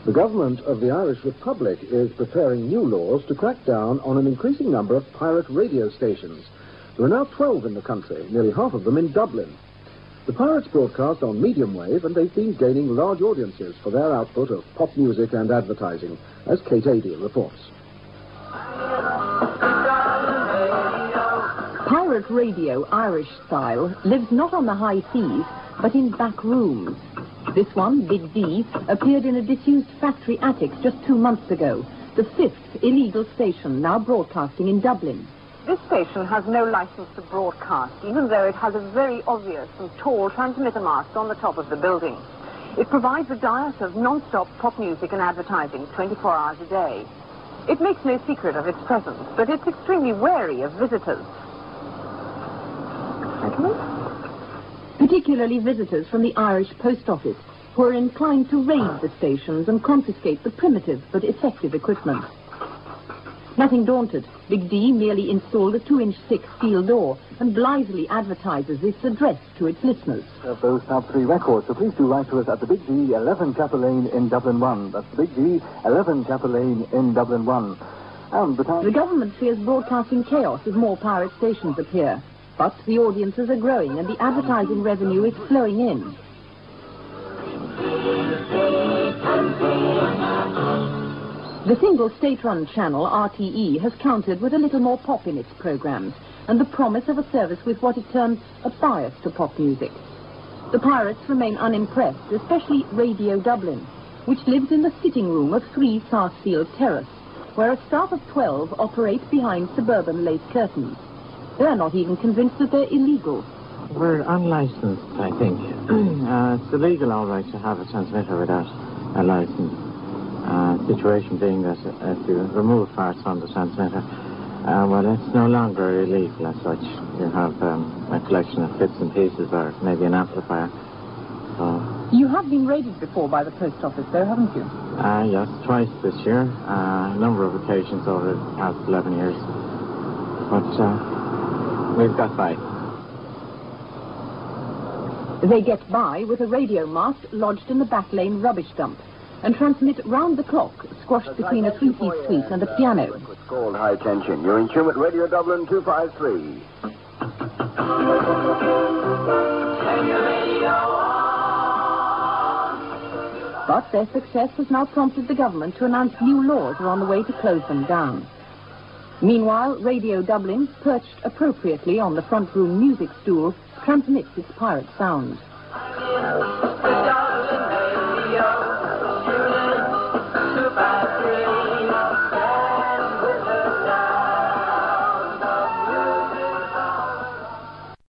The government of the Irish Republic is preparing new laws to crack down on an increasing number of pirate radio stations. There are now 12 in the country, nearly half of them in Dublin. The pirates broadcast on medium wave, and they've been gaining large audiences for their output of pop music and advertising, as Kate Adie reports. Pirate radio, Irish style, lives not on the high seas, but in back rooms. This one, Big D, appeared in a disused factory attic just 2 months ago, the 5th illegal station now broadcasting in Dublin. This station has no license to broadcast, even though it has a very obvious and tall transmitter mast on the top of the building. It provides a diet of non-stop pop music and advertising 24 hours a day. It makes no secret of its presence, but it's extremely wary of visitors. Particularly visitors from the Irish Post Office, who are inclined to raid the stations and confiscate the primitive but effective equipment. Nothing daunted, Big D merely installed a 2-inch thick steel door and blithely advertises its address to its listeners. Of those top 3 records, so please do write to us at the Big D, 11 Chapel Lane in Dublin 1. That's the Big D, 11 Chapel Lane in Dublin 1. And the government fears broadcasting chaos if more pirate stations appear. But the audiences are growing and the advertising revenue is flowing in. The single state-run channel, RTE, has countered with a little more pop in its programs and the promise of a service with what it terms a bias to pop music. The pirates remain unimpressed, especially Radio Dublin, which lives in the sitting room of 3 Sarsfield Terrace, where a staff of 12 operate behind suburban lace curtains. They're not even convinced that they're illegal. We're unlicensed, I think. It's illegal, all right, to have a transmitter without a license. Situation being that if you remove parts from the transmitter, well, it's no longer illegal as such. You have a collection of bits and pieces or maybe an amplifier. You have been raided before by the post office, though, haven't you? Yes, twice this year. A number of occasions over the past 11 years. But we've got by. They get by with a radio mast lodged in the back lane rubbish dump and transmit round the clock, squashed between a 3-piece suite and a piano. It's called High Tension. You're in tune at Radio Dublin 253. But their success has now prompted the government to announce new laws are on the way to close them down. Meanwhile, Radio Dublin, perched appropriately on the front room music stool, transmits its pirate sound.